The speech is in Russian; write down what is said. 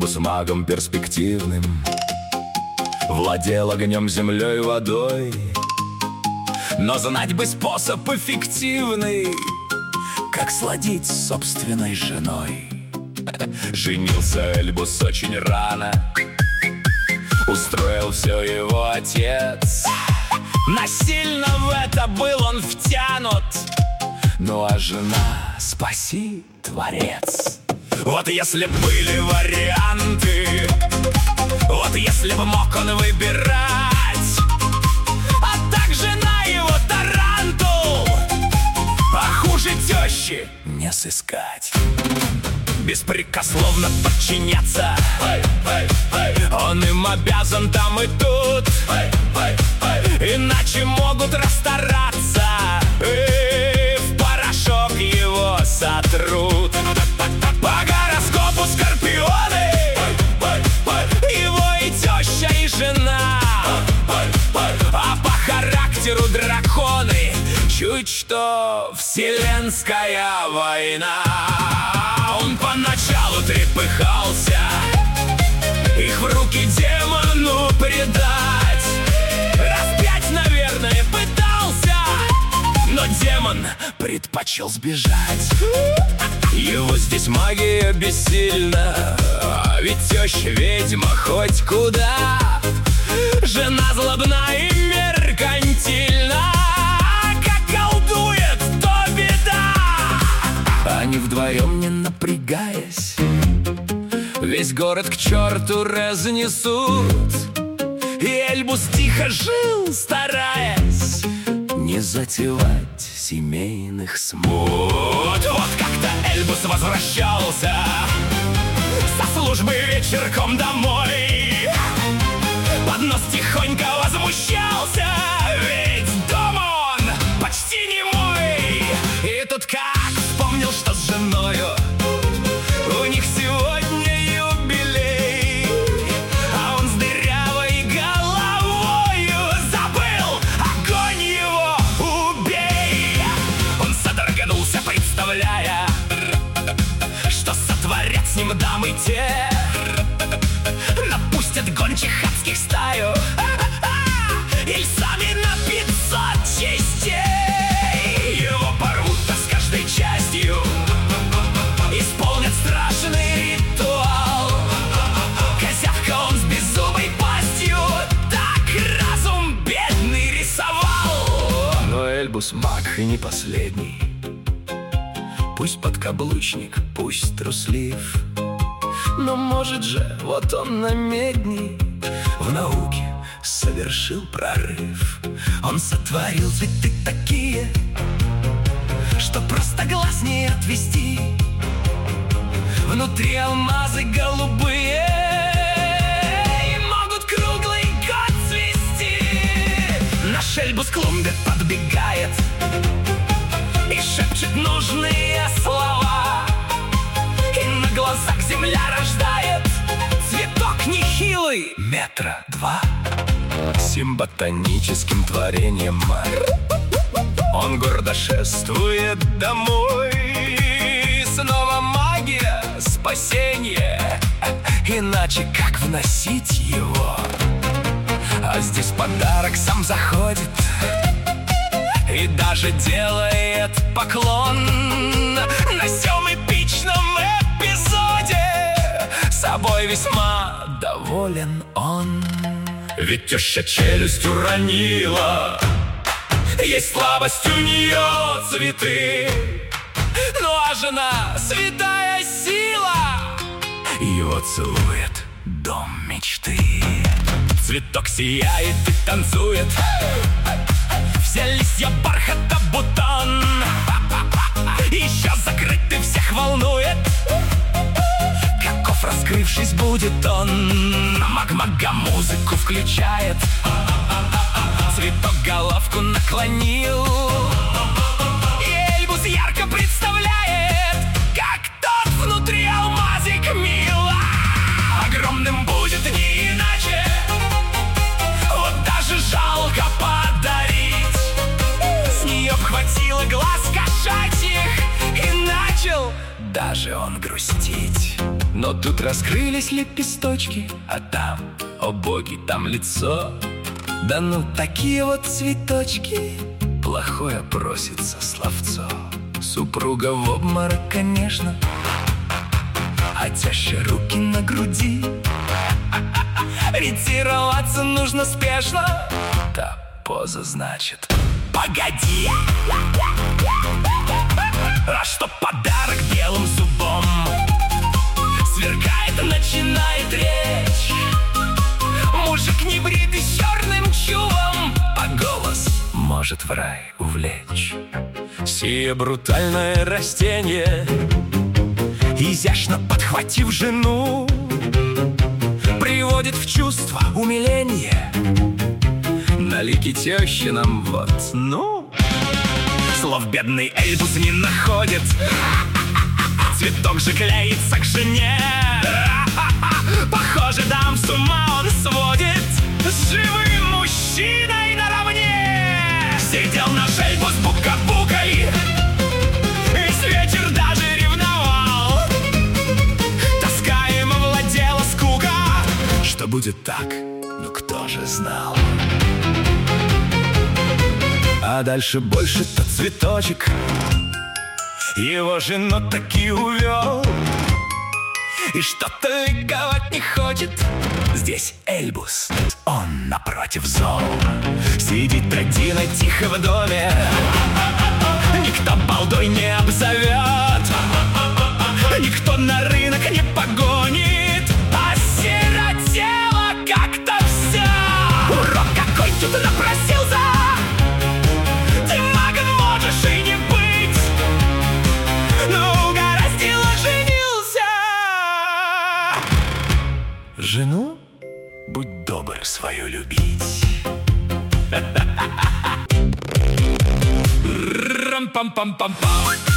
Эльбус магом перспективным владел огнем, землей, водой. Но знать бы способ эффективный, как сладить с собственной женой. Женился Эльбус очень рано, устроил все его отец. Насильно в это был он втянут, ну а жена, спаси, Творец. Вот если б были варианты, вот если бы мог он выбирать, а так жена его тарантул, а хуже тещи не сыскать. Беспрекословно подчиняться, он им обязан там и тут, иначе могут расстараться и в порошок его сотрут. По гороскопу скорпионы, его и теща, и жена, а по характеру драконы. Чуть что вселенская война. Он поначалу трепыхался, их в руки демону предать. Раз 5, наверное, пытался, но демон предпочел сбежать. Его здесь магия бессильна, ведь теща ведьма хоть куда. Жена злобна и меркантильна, как колдует, то беда. Они вдвоем, не напрягаясь, весь город к черту разнесут. И Эльбус тихо жил, стараясь не затевать семейных смут. Вот как-то Эльбус возвращался со службы вечерком домой. Поднос тихонько возмущался, ведь дома он почти немой. И тут как вспомнил, что с женою у них сегодня юбилей, а он с дырявой головою забыл: огонь его убей! Он содрогнулся, представляя, что сотворят с ним дамы те. Напустят гончих адских стаю или сами на 500 частей. Его порвут с каждой частью, исполнят страшный ритуал. Козявка он с беззубой пастью, так разум бедный рисовал. Но Эльбус маг и не последний, пусть подкаблучник, пусть труслив, но может же вот он на медни в науке совершил прорыв. Он сотворил цветы такие, что просто глаз не отвести. Внутри алмазы голубые и могут круглый год цвести. Наш Эльбус к клумбе подбегает и шепчет нужные слова, и на глазах земля рождает цветок нехилый 2 метра. Сим ботаническим творением он гордо шествует домой. Снова магия, спасение, иначе как вносить его? А здесь подарок сам заходит и даже делает поклон. На сём эпичном эпизоде собой весьма доволен он. Ведь теща челюсть уронила, есть слабость у нее цветы. Ну а жена, святая сила, его целует дом мечты. Цветок сияет и танцует, все листья бархата бутон. Еще закрытый всех волнует, каков раскрывшись будет он. Маг-мага музыку включает, цветок головку наклонил, и Эльбус ярко представляет, как тот внутри алмазик мил. Огромным будет не иначе, вот даже жалко подарить. С нее обхватило глаз кошачьих, и начал даже он грустить. Но тут раскрылись лепесточки, а там, о боги, там лицо. Да ну такие вот цветочки, плохое просится словцо. Супруга в обморок, конечно, а теща руки на груди. Ретироваться нужно спешно. Та поза значит: погоди. А что подарок белым зубом сверкает, начинает речь. Мужик не бритый с черным чулом, а голос может в рай увлечь. Сие брутальное растение, изящно подхватив жену, приводит в чувство умиление. На лике тещи нам вот, ну, слов бедный Эльбус не находит. Цветок же клеится к жене. Похоже, дам с ума он сводит. С живым мужчиной наравне сидел наш Эльбус бука-букой, весь вечер даже ревновал. Тоска им овладела скука. Что будет так, ну кто же знал? А дальше больше-то цветочек его жену таки увел. И что-то ликовать не хочет. Здесь Эльбус, он напротив зол. Сидит один тихо в доме, никто балдой не обзовет, никто на рынок не погонит. Осиротело как-то все. Урок какой тут напросился, ты магом можешь и не быть, но угораздило женился. Жену будь добр свою любить. Рам-пам-пам-пам-пам.